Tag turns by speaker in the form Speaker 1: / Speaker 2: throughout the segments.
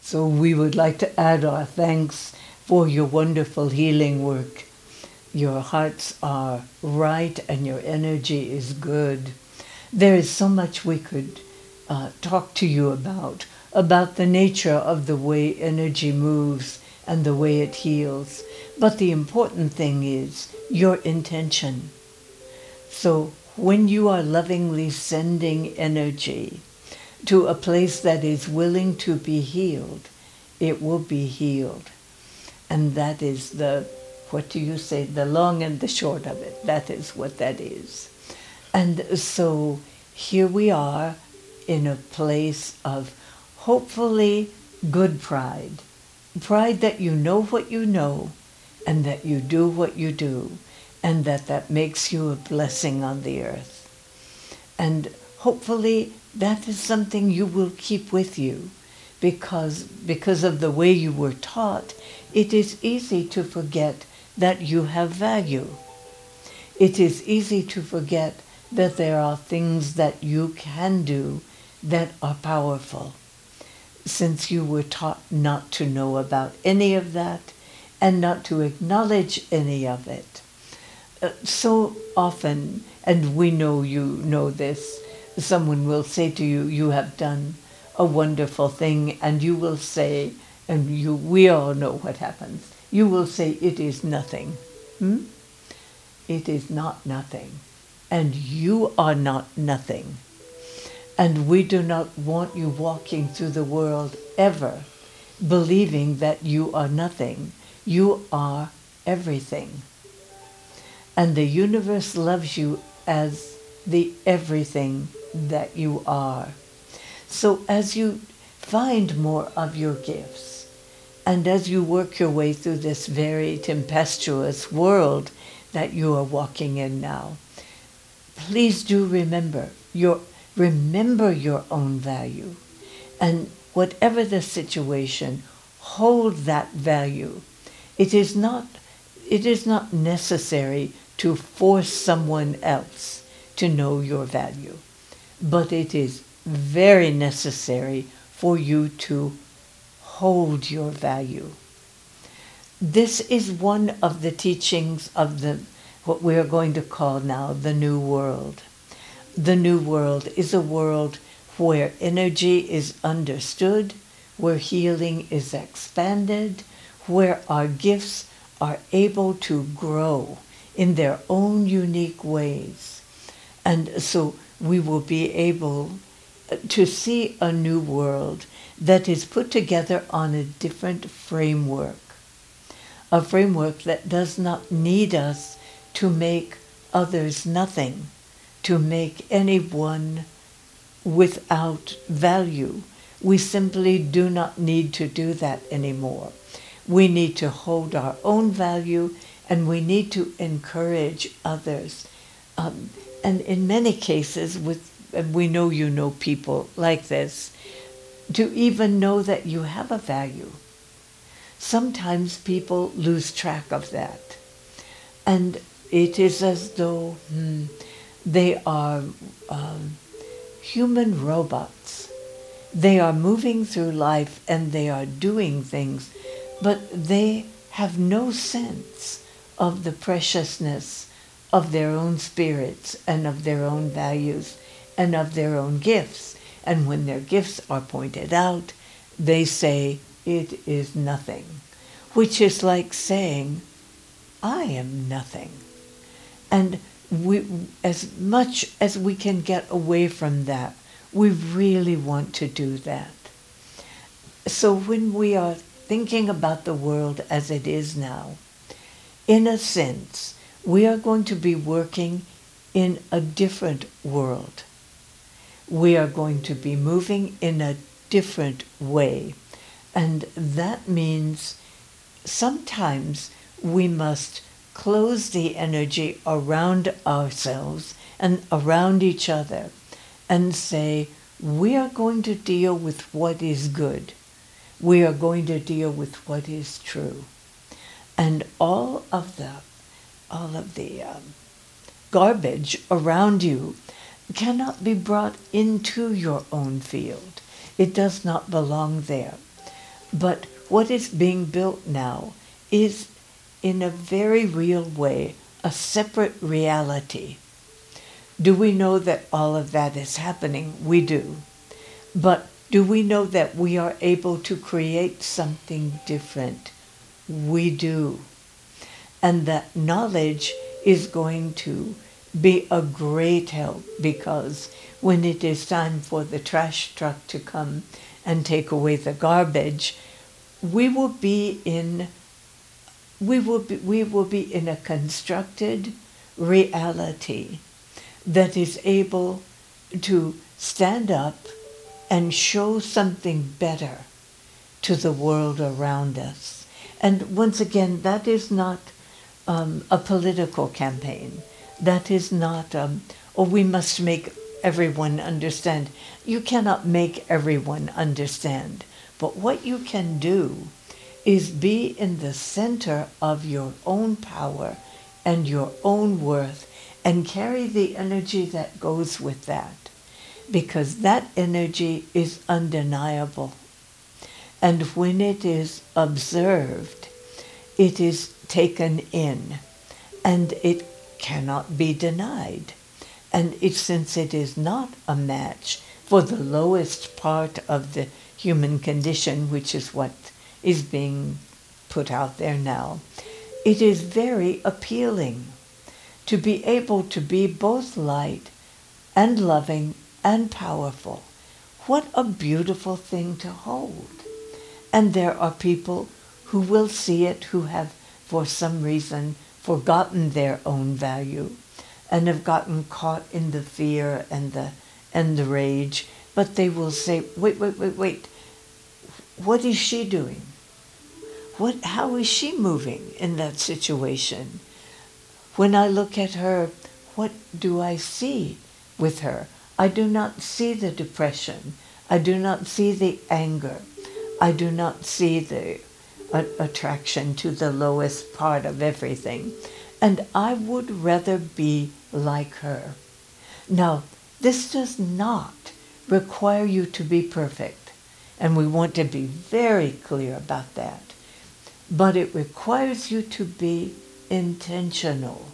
Speaker 1: So we would like to add our thanks for your wonderful healing work. Your hearts are right and your energy is good. There is so much we could talk to you about the nature of the way energy moves and the way it heals. But the important thing is your intention. So when you are lovingly sending energy to a place that is willing to be healed, it will be healed. And that is what do you say, the long and the short of it. That is what that is. And so here we are in a place of hopefully good pride. Pride that you know what you know and that you do what you do and that makes you a blessing on the earth. And hopefully that is something you will keep with you because of the way you were taught, it is easy to forget that you have value. It is easy to forget that there are things that you can do that are powerful, since you were taught not to know about any of that and not to acknowledge any of it. So often, and we know you know this, someone will say to you, you have done a wonderful thing, and you will say, we all know what happens, you will say it is nothing. It is not nothing. And you are not nothing. And we do not want you walking through the world ever believing that you are nothing. You are everything. And the universe loves you as the everything that you are. So as you find more of your gifts, and as you work your way through this very tempestuous world that you are walking in now, please do remember your own value. And whatever the situation, hold that value. It is not necessary to force someone else to know your value, but it is very necessary for you to hold your value. This is one of the teachings of what we are going to call now the New World. The New World is a world where energy is understood, where healing is expanded, where our gifts are able to grow in their own unique ways. And so we will be able to see a new world that is put together on a different framework. A framework that does not need us to make others nothing, to make anyone without value. We simply do not need to do that anymore. We need to hold our own value, and we need to encourage others. And in many cases, we know you know people like this, to even know that you have a value. Sometimes people lose track of that. And it is as though they are human robots. They are moving through life and they are doing things, but they have no sense of the preciousness of their own spirits and of their own values and of their own gifts. And when their gifts are pointed out, they say, it is nothing, which is like saying, I am nothing. And we, as much as we can get away from that, we really want to do that. So when we are thinking about the world as it is now, in a sense, we are going to be working in a different world. We are going to be moving in a different way. And that means sometimes we must close the energy around ourselves and around each other and say, we are going to deal with what is good. We are going to deal with what is true. And all of the garbage around you cannot be brought into your own field. It does not belong there. But what is being built now is, in a very real way, a separate reality. Do we know that all of that is happening? We do. But do we know that we are able to create something different? We do. And that knowledge is going to be a great help, because when it is time for the trash truck to come and take away the garbage, we will be in a constructed reality that is able to stand up and show something better to the world around us. And once again, that is not a political campaign. That is not, we must make everyone understand. You cannot make everyone understand. But what you can do is be in the center of your own power and your own worth, and carry the energy that goes with that, because that energy is undeniable. And when it is observed, it is taken in, and it cannot be denied. And since it is not a match for the lowest part of the human condition, which is what is being put out there now, it is very appealing to be able to be both light and loving and powerful. What a beautiful thing to hold. And there are people who will see it who have, for some reason, forgotten their own value and have gotten caught in the fear and the rage. But they will say, wait, what is she doing? How is she moving in that situation? When I look at her, what do I see with her? I do not see the depression. I do not see the anger. I do not see the attraction to the lowest part of everything. And I would rather be like her. Now, this does not require you to be perfect. And we want to be very clear about that. But it requires you to be intentional.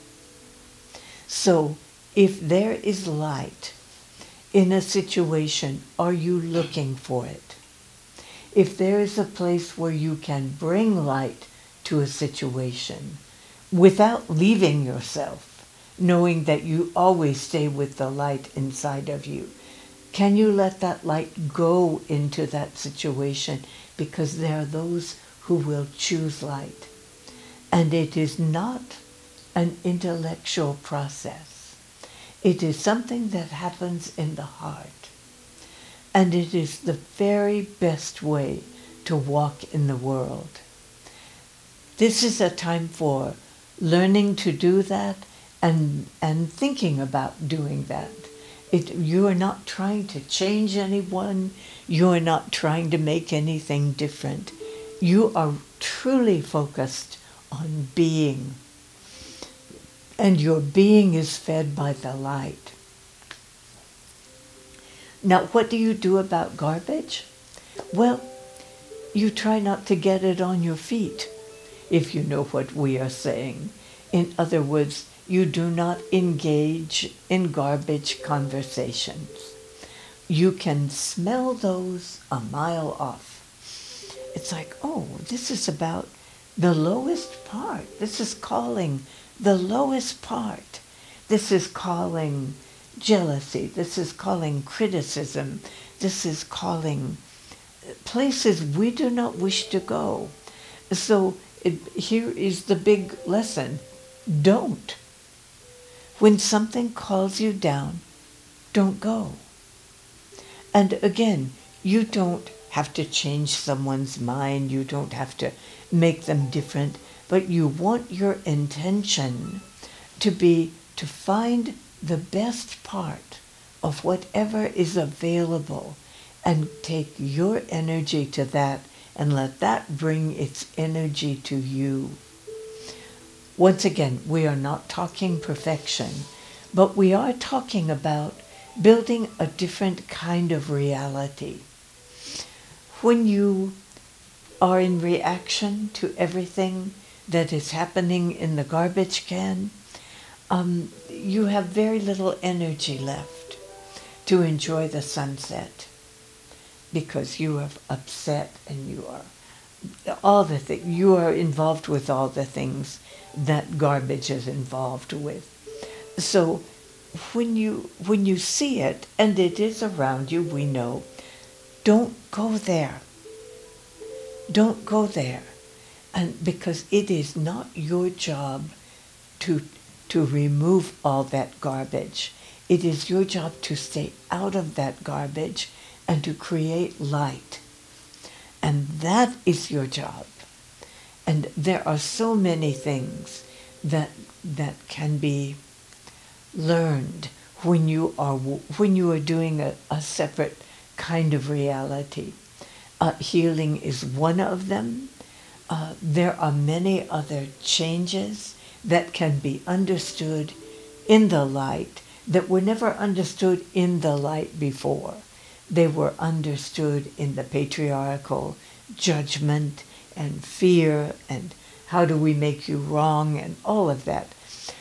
Speaker 1: So, if there is light in a situation, are you looking for it? If there is a place where you can bring light to a situation without leaving yourself, knowing that you always stay with the light inside of you, can you let that light go into that situation? Because there are those who will choose light. And it is not an intellectual process. It is something that happens in the heart. And it is the very best way to walk in the world. This is a time for learning to do that and thinking about doing that. You are not trying to change anyone. You are not trying to make anything different. You are truly focused on being. And your being is fed by the light. Now, what do you do about garbage? Well, you try not to get it on your feet, if you know what we are saying. In other words, you do not engage in garbage conversations. You can smell those a mile off. It's like, oh, this is about the lowest part. This is calling the lowest part. This is calling jealousy. This is calling criticism. This is calling places we do not wish to go. So here is the big lesson. Don't. When something calls you down, don't go. And again, you don't have to change someone's mind. You don't have to make them different. But you want your intention to be to find the best part of whatever is available and take your energy to that and let that bring its energy to you. Once again, we are not talking perfection, but we are talking about building a different kind of reality. When you are in reaction to everything that is happening in the garbage can, you have very little energy left to enjoy the sunset because you are upset and you are you are involved with all the things that garbage is involved with. So when you see it and it is around you, we know, don't go there. Don't go there. And because it is not your job to remove all that garbage. It is your job to stay out of that garbage and to create light. And that is your job. And there are so many things that can be learned when you are doing a separate kind of reality. Healing is one of them. There are many other changes that can be understood in the light that were never understood in the light before. They were understood in the patriarchal judgment and fear and how do we make you wrong and all of that.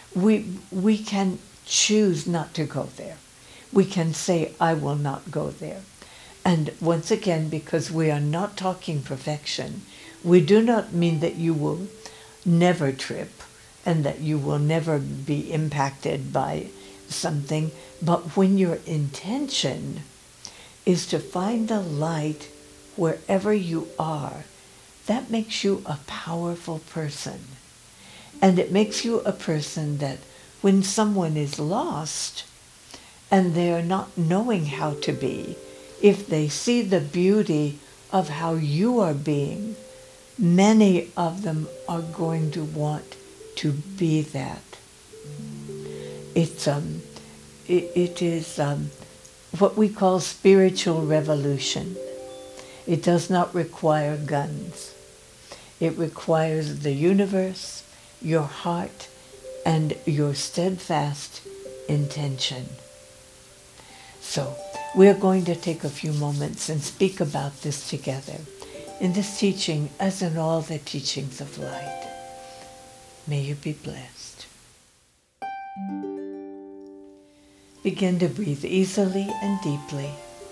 Speaker 1: We can choose not to go there. We can say, I will not go there. And once again, because we are not talking perfection, we do not mean that you will never trip and that you will never be impacted by something. But when your intention is to find the light wherever you are, that makes you a powerful person. And it makes you a person that when someone is lost and they are not knowing how to be, if they see the beauty of how you are being, many of them are going to want to be that. It is what we call spiritual revolution. It does not require guns. It requires the universe, your heart, and your steadfast intention. So we're going to take a few moments and speak about this together in this teaching as in all the teachings of light. May you be blessed. Begin to breathe easily and deeply.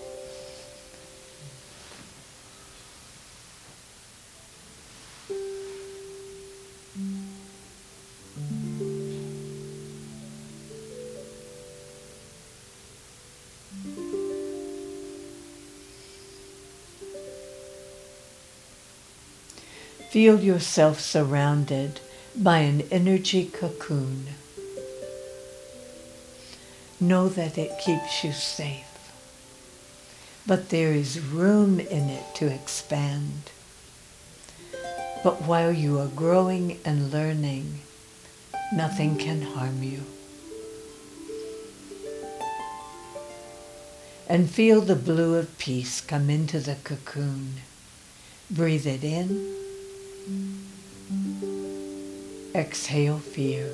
Speaker 1: Feel yourself surrounded by an energy cocoon. Know that it keeps you safe, but there is room in it to expand. But while you are growing and learning, nothing can harm you. And feel the blue of peace come into the cocoon. Breathe it in. Exhale fear.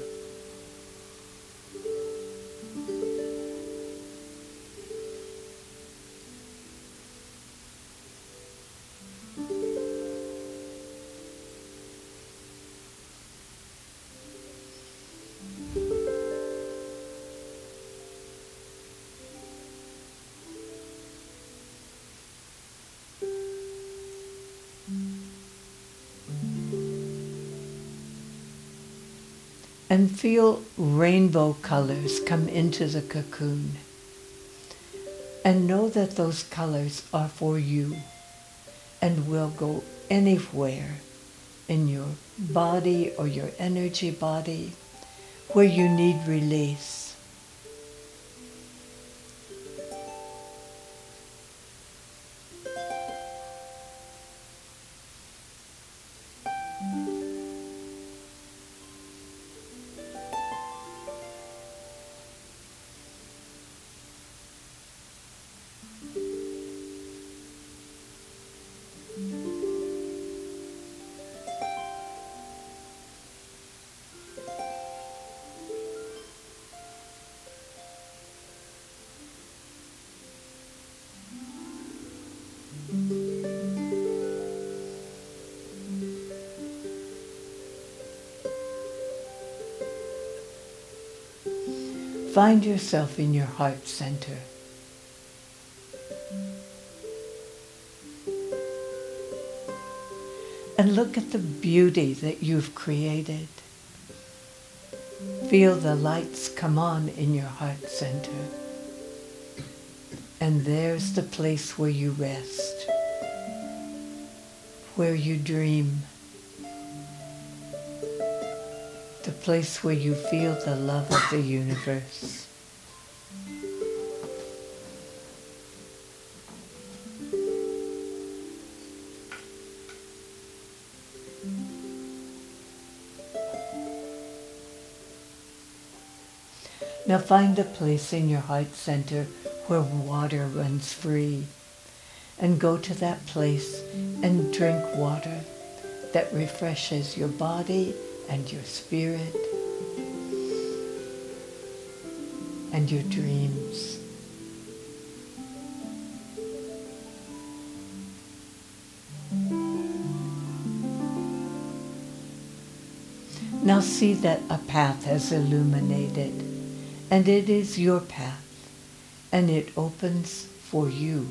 Speaker 1: And feel rainbow colors come into the cocoon. And know that those colors are for you and will go anywhere in your body or your energy body where you need release. Find yourself in your heart center. And look at the beauty that you've created. Feel the lights come on in your heart center. And there's the place where you rest, where you dream, the place where you feel the love of the universe. Now find a place in your heart center where water runs free, and go to that place and drink water that refreshes your body and your spirit and your dreams. Now see that a path has illuminated, and it is your path, and it opens for you.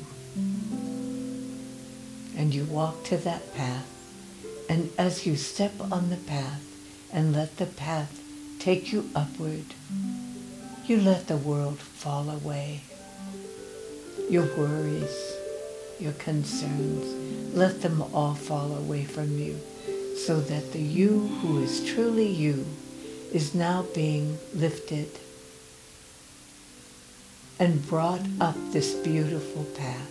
Speaker 1: And you walk to that path, and as you step on the path and let the path take you upward, you let the world fall away. Your worries, your concerns, let them all fall away from you, so that the you who is truly you is now being lifted and brought up this beautiful path.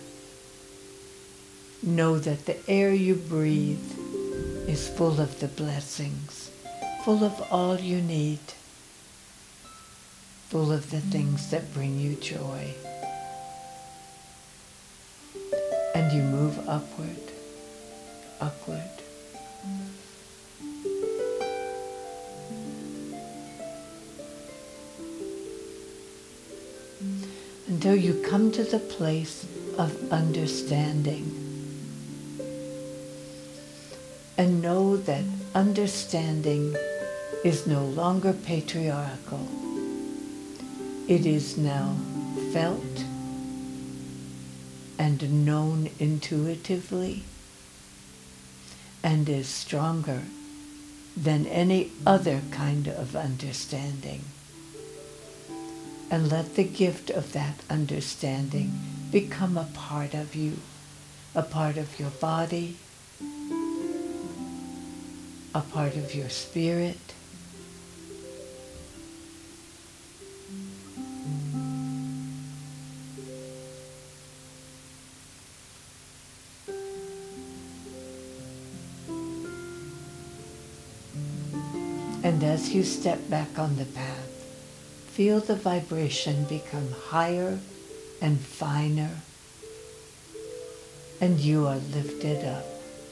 Speaker 1: Know that the air you breathe is full of the blessings, full of all you need, full of the things that bring you joy. And you move upward, upward. Until you come to the place of understanding. And know that understanding is no longer patriarchal. It is now felt and known intuitively, and is stronger than any other kind of understanding. And let the gift of that understanding become a part of you, a part of your body, a part of your spirit, and as you step back on the path, feel the vibration become higher and finer, and you are lifted up.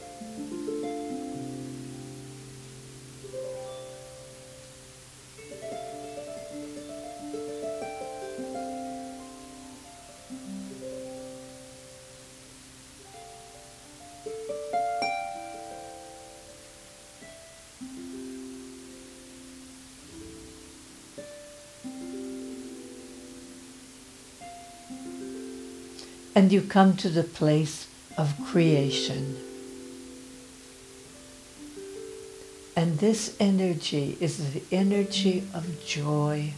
Speaker 1: And you come to the place of creation. And this energy is the energy of joy,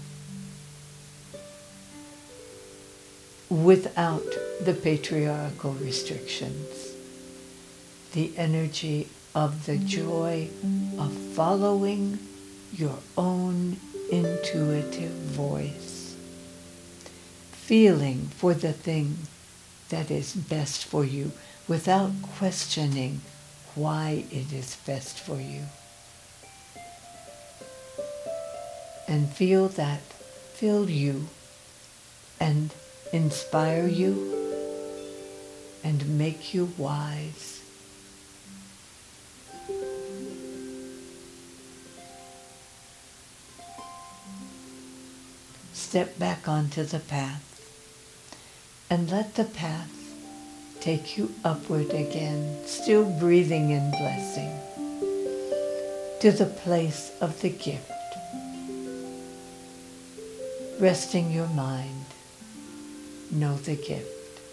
Speaker 1: without the patriarchal restrictions. The energy of the joy of following your own intuitive voice, feeling for the thing that is best for you without questioning why it is best for you. And feel that fill you and inspire you and make you wise. Step back onto the path. And let the path take you upward again, still breathing in blessing, to the place of the gift. resting your mind. Know the gift.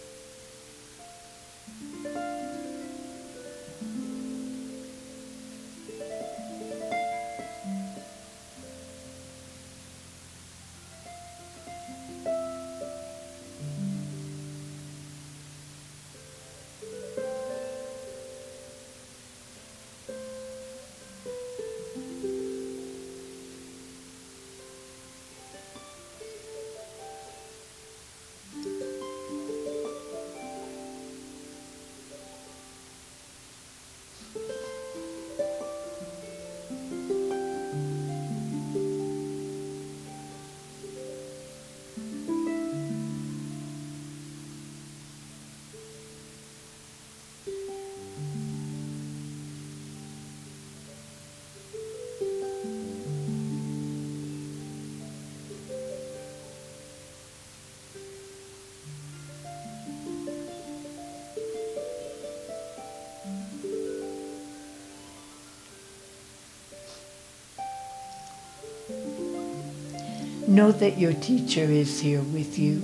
Speaker 1: Know that your teacher is here with you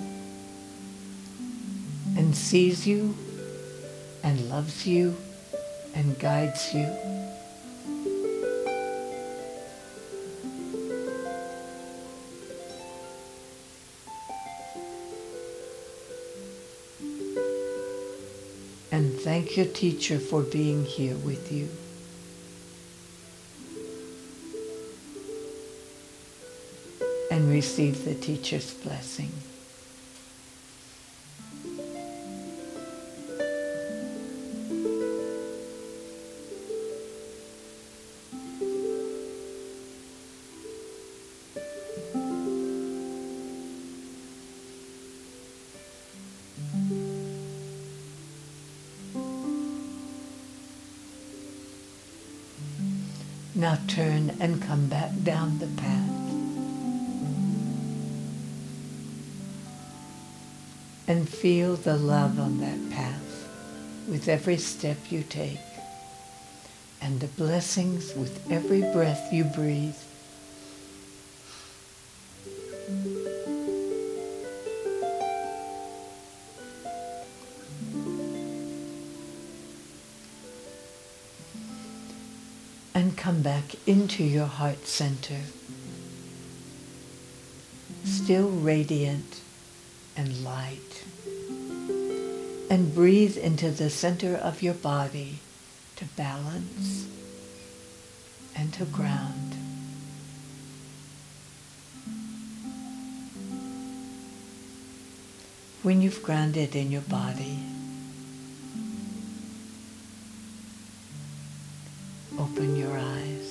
Speaker 1: and sees you and loves you and guides you. And thank your teacher for being here with you. And receive the teacher's blessing. Now turn and come back down the path. And feel the love on that path with every step you take, and the blessings with every breath you breathe. And come back into your heart center, still radiant and light. And breathe into the center of your body to balance and to ground. When you've grounded in your body, open your eyes.